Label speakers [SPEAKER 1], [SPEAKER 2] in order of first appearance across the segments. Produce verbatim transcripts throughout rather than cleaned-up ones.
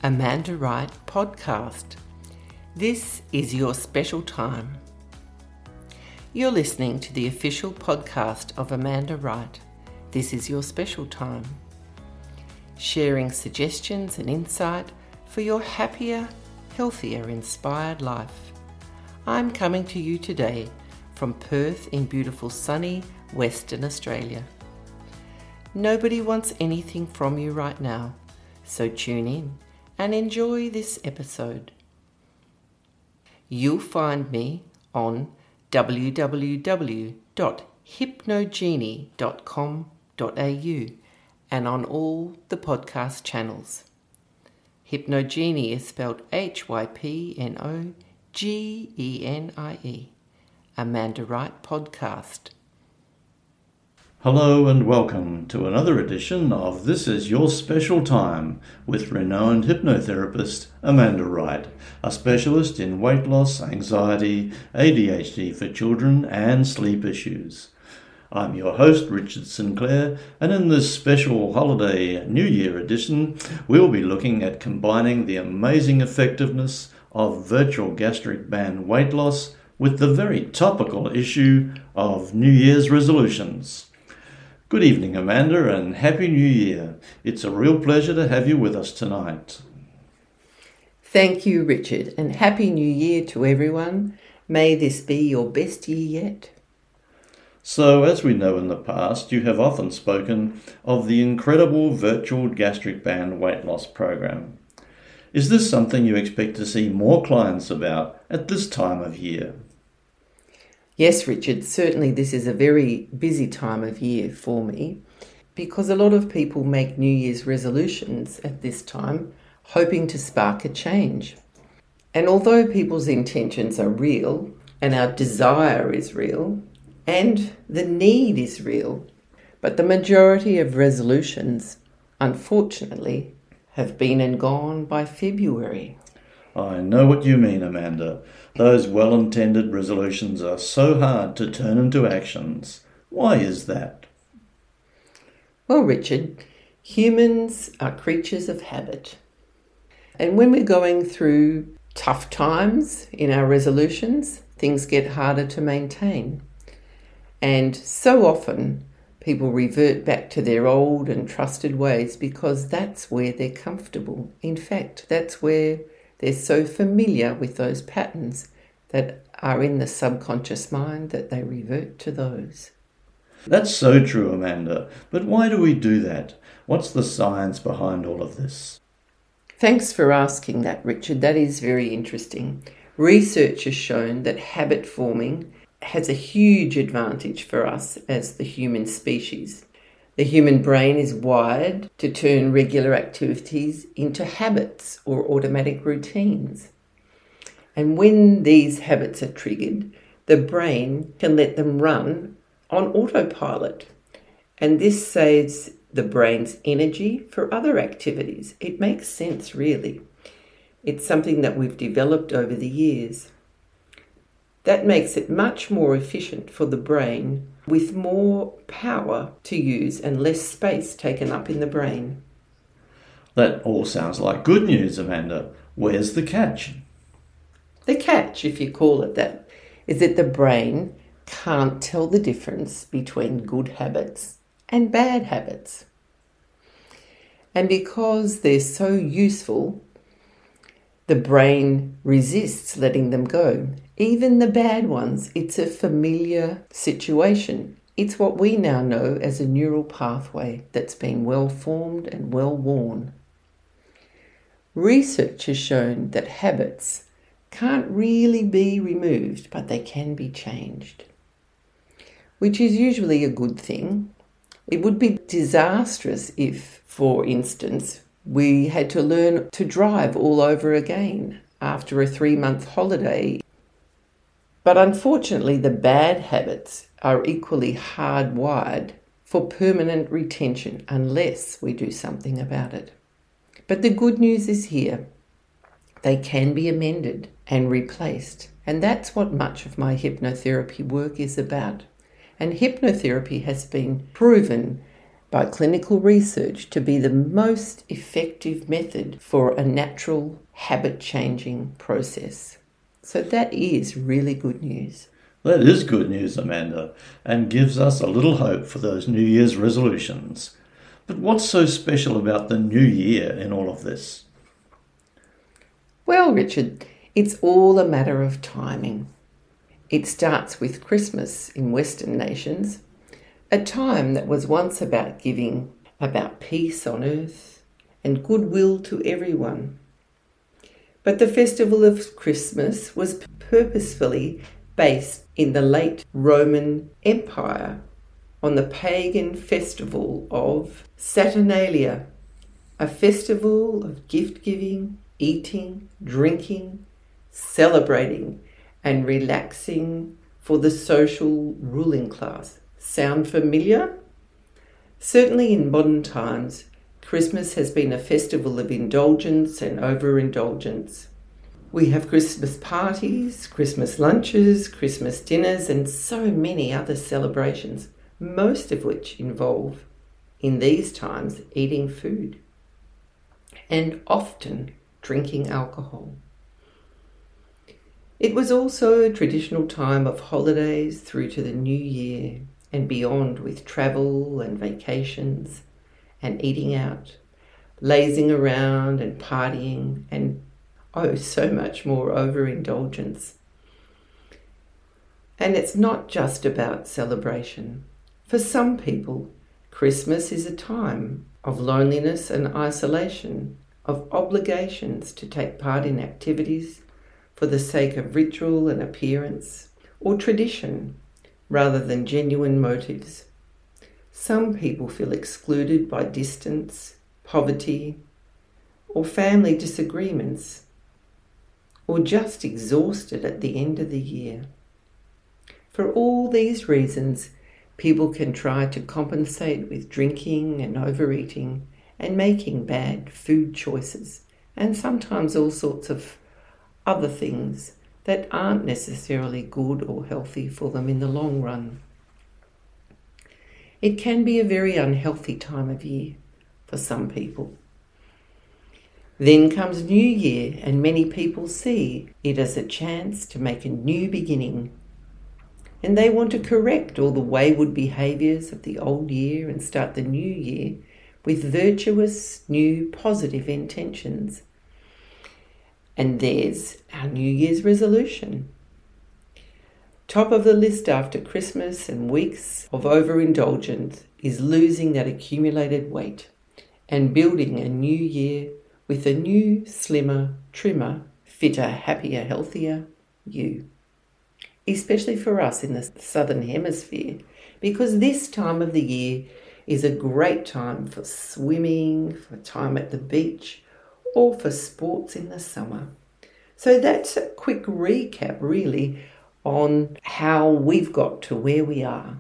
[SPEAKER 1] Amanda Wright podcast. This is your special time. You're listening to the official podcast of Amanda Wright. This is your special time. Sharing suggestions and insight for your happier, healthier, inspired life. I'm coming to you today from Perth in beautiful sunny Western Australia. Nobody wants anything from you right now, so tune in and enjoy this episode. You'll find me on w w w dot hypnogenie dot com dot a u and on all the podcast channels. Hypnogenie is spelled H Y P N O G E N I E. Amanda Wright podcast.
[SPEAKER 2] Hello and welcome to another edition of This Is Your Special Time with renowned hypnotherapist Amanda Wright, a specialist in weight loss, anxiety, A D H D for children and sleep issues. I'm your host, Richard Sinclair, and in this special holiday New Year edition, we'll be looking at combining the amazing effectiveness of virtual gastric band weight loss with the very topical issue of New Year's resolutions. Good evening, Amanda, and Happy New Year. It's a real pleasure to have you with us tonight.
[SPEAKER 1] Thank you, Richard, and Happy New Year to everyone. May this be your best year yet.
[SPEAKER 2] So, as we know in the past, you have often spoken of the incredible virtual gastric band weight loss program. Is this something you expect to see more clients about at this time of year?
[SPEAKER 1] Yes, Richard, certainly this is a very busy time of year for me because a lot of people make New Year's resolutions at this time, hoping to spark a change. And although people's intentions are real and our desire is real and the need is real, but the majority of resolutions, unfortunately, have been and gone by February.
[SPEAKER 2] I know what you mean, Amanda. Those well-intended resolutions are so hard to turn into actions. Why is that?
[SPEAKER 1] Well, Richard, humans are creatures of habit. And when we're going through tough times in our resolutions, things get harder to maintain. And so often, people revert back to their old and trusted ways because that's where they're comfortable. In fact, that's where they're so familiar with those patterns that are in the subconscious mind that they revert to those.
[SPEAKER 2] That's so true, Amanda. But why do we do that? What's the science behind all of this?
[SPEAKER 1] Thanks for asking that, Richard. That is very interesting. Research has shown that habit forming has a huge advantage for us as the human species. The human brain is wired to turn regular activities into habits or automatic routines. And when these habits are triggered, the brain can let them run on autopilot. And this saves the brain's energy for other activities. It makes sense, really. It's something that we've developed over the years. That makes it much more efficient for the brain with more power to use and less space taken up in the brain.
[SPEAKER 2] That all sounds like good news, Amanda. Where's the catch?
[SPEAKER 1] The catch, if you call it that, is that the brain can't tell the difference between good habits and bad habits. And because they're so useful, the brain resists letting them go. Even the bad ones, it's a familiar situation. It's what we now know as a neural pathway that's been well formed and well worn. Research has shown that habits can't really be removed, but they can be changed, which is usually a good thing. It would be disastrous if, for instance, we had to learn to drive all over again after a three-month holiday. But unfortunately, the bad habits are equally hardwired for permanent retention unless we do something about it. But the good news is here. They can be amended and replaced. And that's what much of my hypnotherapy work is about. And hypnotherapy has been proven by clinical research to be the most effective method for a natural habit-changing process. So that is really good news.
[SPEAKER 2] That is good news, Amanda, and gives us a little hope for those New Year's resolutions. But what's so special about the new year in all of this?
[SPEAKER 1] Well, Richard, it's all a matter of timing. It starts with Christmas in Western nations, a time that was once about giving, about peace on earth and goodwill to everyone. But the festival of Christmas was purposefully based in the late Roman Empire on the pagan festival of Saturnalia, a festival of gift-giving, eating, drinking, celebrating, and relaxing for the social ruling class. Sound familiar? Certainly in modern times, Christmas has been a festival of indulgence and overindulgence. We have Christmas parties, Christmas lunches, Christmas dinners, and so many other celebrations, most of which involve, in these times, eating food and often drinking alcohol. It was also a traditional time of holidays through to the new year and beyond, with travel and vacations and eating out, lazing around and partying, and oh, so much more overindulgence. And it's not just about celebration. For some people, Christmas is a time of loneliness and isolation, of obligations to take part in activities for the sake of ritual and appearance, or tradition, rather than genuine motives. Some people feel excluded by distance, poverty, or family disagreements, or just exhausted at the end of the year. For all these reasons, people can try to compensate with drinking and overeating and making bad food choices, and sometimes all sorts of other things that aren't necessarily good or healthy for them in the long run. It can be a very unhealthy time of year for some people. Then comes New Year, and many people see it as a chance to make a new beginning. And they want to correct all the wayward behaviours of the old year and start the new year with virtuous, new, positive intentions. And there's our New Year's resolution. Top of the list after Christmas and weeks of overindulgence is losing that accumulated weight and building a new year with a new, slimmer, trimmer, fitter, happier, healthier you. Especially for us in the Southern Hemisphere, because this time of the year is a great time for swimming, for time at the beach, or for sports in the summer. So that's a quick recap, really, on how we've got to where we are.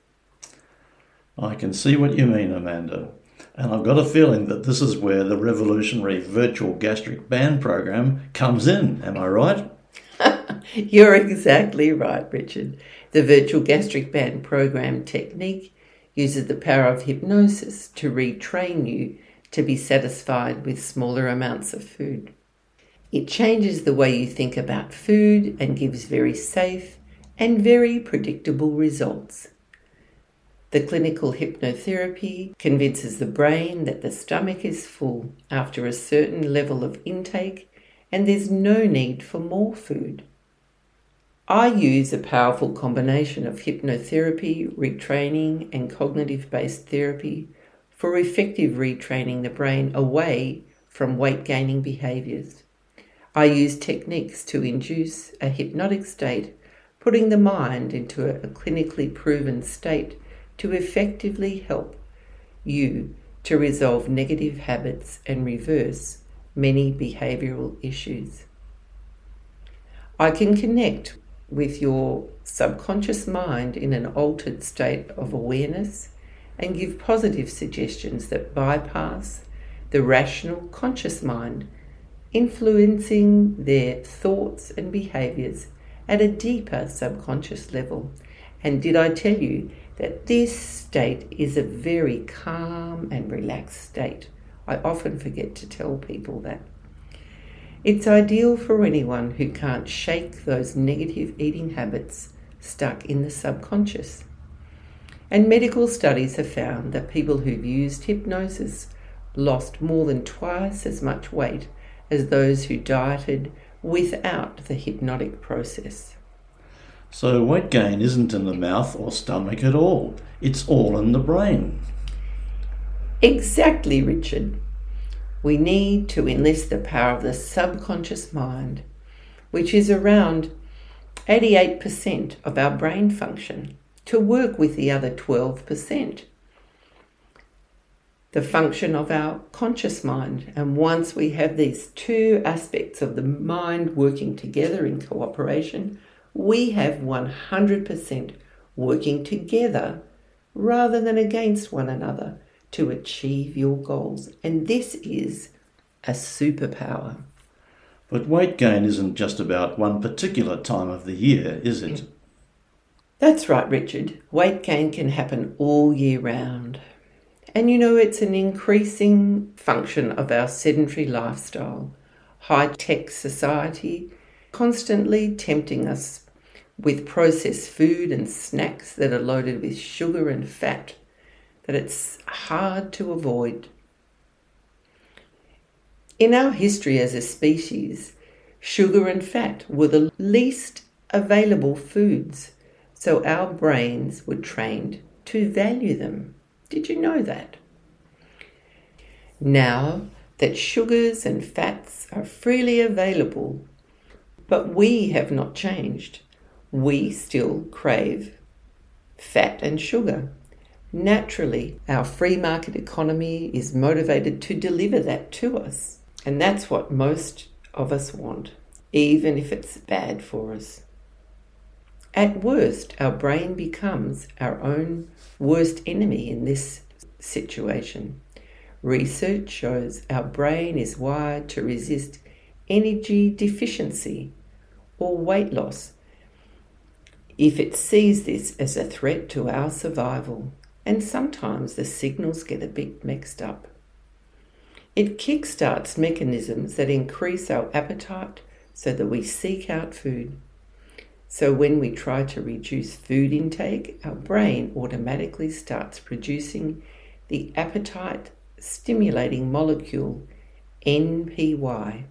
[SPEAKER 2] I can see what you mean, Amanda. And I've got a feeling that this is where the revolutionary virtual gastric band program comes in. Am I right?
[SPEAKER 1] You're exactly right, Richard. The virtual gastric band program technique uses the power of hypnosis to retrain you to be satisfied with smaller amounts of food. It changes the way you think about food and gives very safe and very predictable results. The clinical hypnotherapy convinces the brain that the stomach is full after a certain level of intake and there's no need for more food. I use a powerful combination of hypnotherapy, retraining, and cognitive-based therapy for effective retraining the brain away from weight-gaining behaviours. I use techniques to induce a hypnotic state, putting the mind into a clinically proven state to effectively help you to resolve negative habits and reverse many behavioural issues. I can connect with your subconscious mind in an altered state of awareness and give positive suggestions that bypass the rational conscious mind, influencing their thoughts and behaviours at a deeper subconscious level. And did I tell you that this state is a very calm and relaxed state. I often forget to tell people that. It's ideal for anyone who can't shake those negative eating habits stuck in the subconscious. And medical studies have found that people who've used hypnosis lost more than twice as much weight as those who dieted without the hypnotic process.
[SPEAKER 2] So weight gain isn't in the mouth or stomach at all. It's all in the brain.
[SPEAKER 1] Exactly, Richard. We need to enlist the power of the subconscious mind, which is around eighty-eight percent of our brain function, to work with the other twelve percent. The function of our conscious mind. And once we have these two aspects of the mind working together in cooperation, we have one hundred percent working together rather than against one another to achieve your goals. And this is a superpower.
[SPEAKER 2] But weight gain isn't just about one particular time of the year, is it?
[SPEAKER 1] That's right, Richard. Weight gain can happen all year round. And you know, it's an increasing function of our sedentary lifestyle, high-tech society, constantly tempting us with processed food and snacks that are loaded with sugar and fat, that it's hard to avoid. In our history as a species, sugar and fat were the least available foods, so our brains were trained to value them. Did you know that? Now that sugars and fats are freely available, but we have not changed. We still crave fat and sugar. Naturally, our free market economy is motivated to deliver that to us. And that's what most of us want, even if it's bad for us. At worst, our brain becomes our own worst enemy in this situation. Research shows our brain is wired to resist energy deficiency or weight loss if it sees this as a threat to our survival. And sometimes the signals get a bit mixed up. It kickstarts mechanisms that increase our appetite so that we seek out food. So when we try to reduce food intake, our brain automatically starts producing the appetite stimulating molecule N P Y.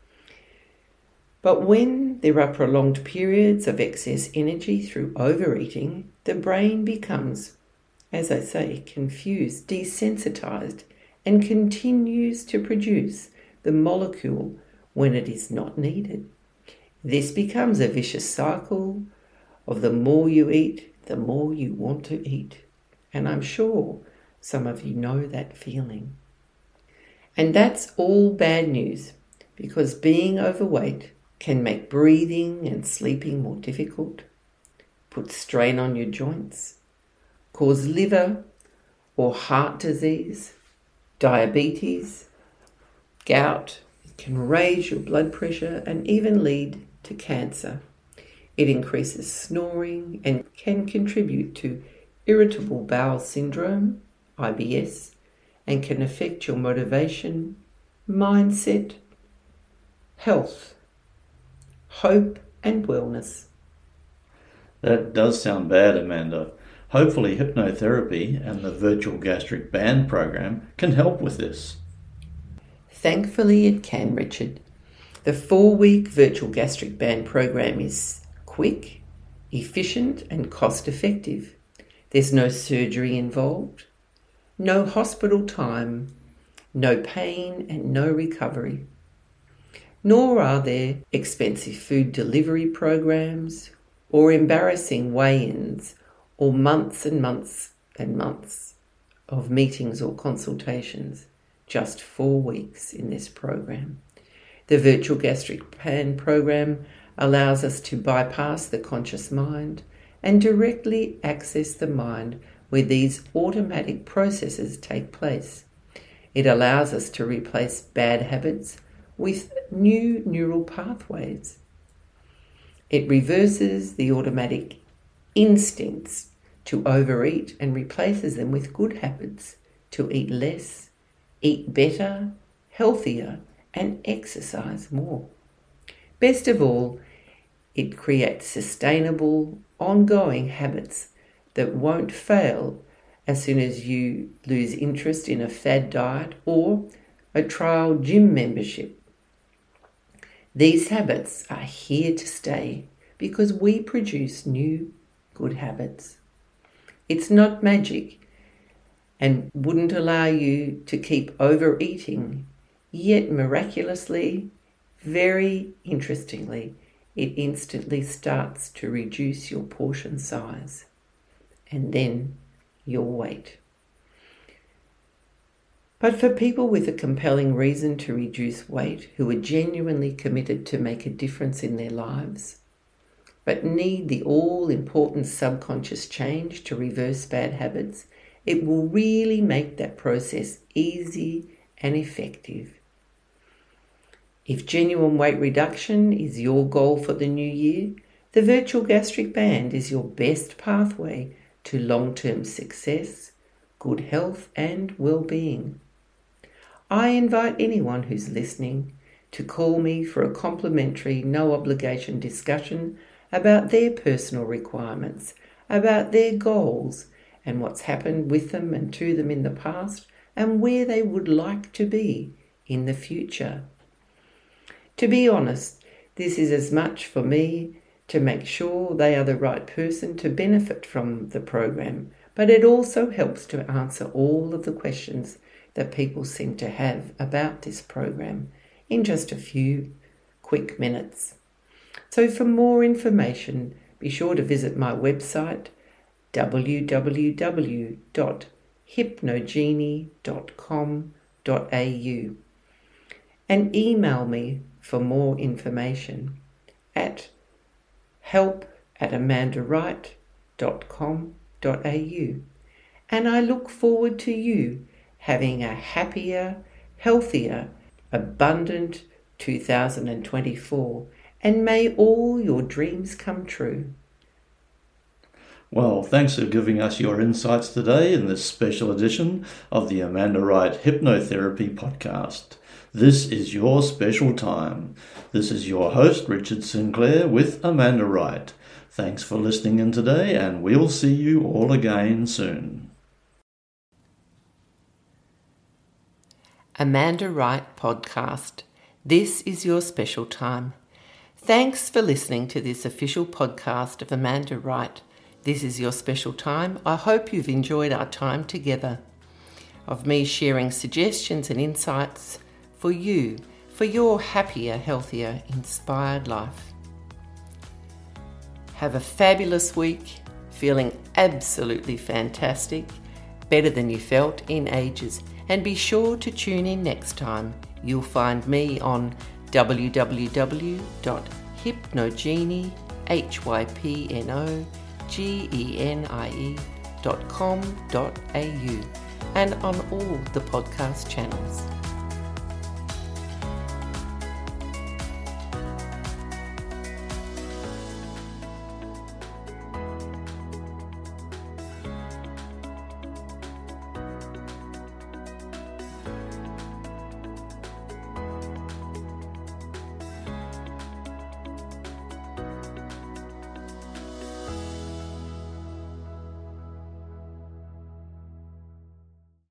[SPEAKER 1] But when there are prolonged periods of excess energy through overeating, the brain becomes, as I say, confused, desensitized, and continues to produce the molecule when it is not needed. This becomes a vicious cycle of the more you eat, the more you want to eat. And I'm sure some of you know that feeling. And that's all bad news, because being overweight can make breathing and sleeping more difficult, put strain on your joints, cause liver or heart disease, diabetes, gout. It can raise your blood pressure and even lead to cancer. It increases snoring and can contribute to irritable bowel syndrome, I B S, and can affect your motivation, mindset, health, hope, and wellness.
[SPEAKER 2] That does sound bad, Amanda. Hopefully hypnotherapy and the Virtual Gastric Band program can help with this.
[SPEAKER 1] Thankfully it can, Richard. The four-week Virtual Gastric Band program is quick, efficient, and cost-effective. There's no surgery involved, no hospital time, no pain, and no recovery. Nor are there expensive food delivery programs or embarrassing weigh-ins or months and months and months of meetings or consultations. Just four weeks in this program. The Virtual Gastric Band program allows us to bypass the conscious mind and directly access the mind where these automatic processes take place. It allows us to replace bad habits with new neural pathways. It reverses the automatic instincts to overeat and replaces them with good habits to eat less, eat better, healthier, and exercise more. Best of all, it creates sustainable, ongoing habits that won't fail as soon as you lose interest in a fad diet or a trial gym membership. These habits are here to stay because we produce new good habits. It's not magic and wouldn't allow you to keep overeating, yet miraculously, very interestingly, it instantly starts to reduce your portion size and then your weight. But for people with a compelling reason to reduce weight, who are genuinely committed to make a difference in their lives, but need the all-important subconscious change to reverse bad habits, it will really make that process easy and effective. If genuine weight reduction is your goal for the new year, the Virtual Gastric Band is your best pathway to long-term success, good health and well-being. I invite anyone who's listening to call me for a complimentary, no-obligation discussion about their personal requirements, about their goals and what's happened with them and to them in the past and where they would like to be in the future. To be honest, this is as much for me to make sure they are the right person to benefit from the program, but it also helps to answer all of the questions that people seem to have about this program in just a few quick minutes. So for more information, be sure to visit my website w w w dot hypnogenie dot com dot a u and email me for more information at help at amanda wright dot com dot a u. And I look forward to you having a happier, healthier, abundant two thousand twenty-four, and may all your dreams come true.
[SPEAKER 2] Well, thanks for giving us your insights today in this special edition of the Amanda Wright Hypnotherapy Podcast. This is your special time. This is your host, Richard Sinclair, with Amanda Wright. Thanks for listening in today, and we'll see you all again soon.
[SPEAKER 1] Amanda Wright Podcast. This is your special time. Thanks for listening to this official podcast of Amanda Wright. This is your special time. I hope you've enjoyed our time together, of me sharing suggestions and insights for you, for your happier, healthier, inspired life. Have a fabulous week, feeling absolutely fantastic, better than you felt in ages. And be sure to tune in next time. You'll find me on w w w dot hypnogenie, H Y P N O G E N I E dot com dot a u and on all the podcast channels.